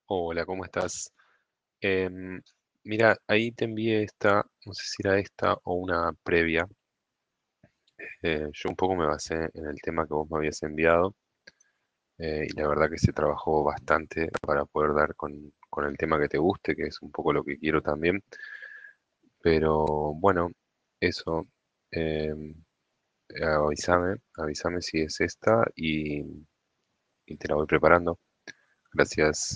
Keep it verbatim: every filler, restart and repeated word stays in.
Hola, ¿cómo estás? Em, Mira, ahí te envié esta, no sé si era esta o una previa. Eh, yo un poco me basé en el tema que vos me habías enviado eh, y la verdad que se trabajó bastante para poder dar con, con el tema que te guste, que es un poco lo que quiero también. Pero bueno, eso, em, avísame, avísame si es esta y, y te la voy preparando. Gracias.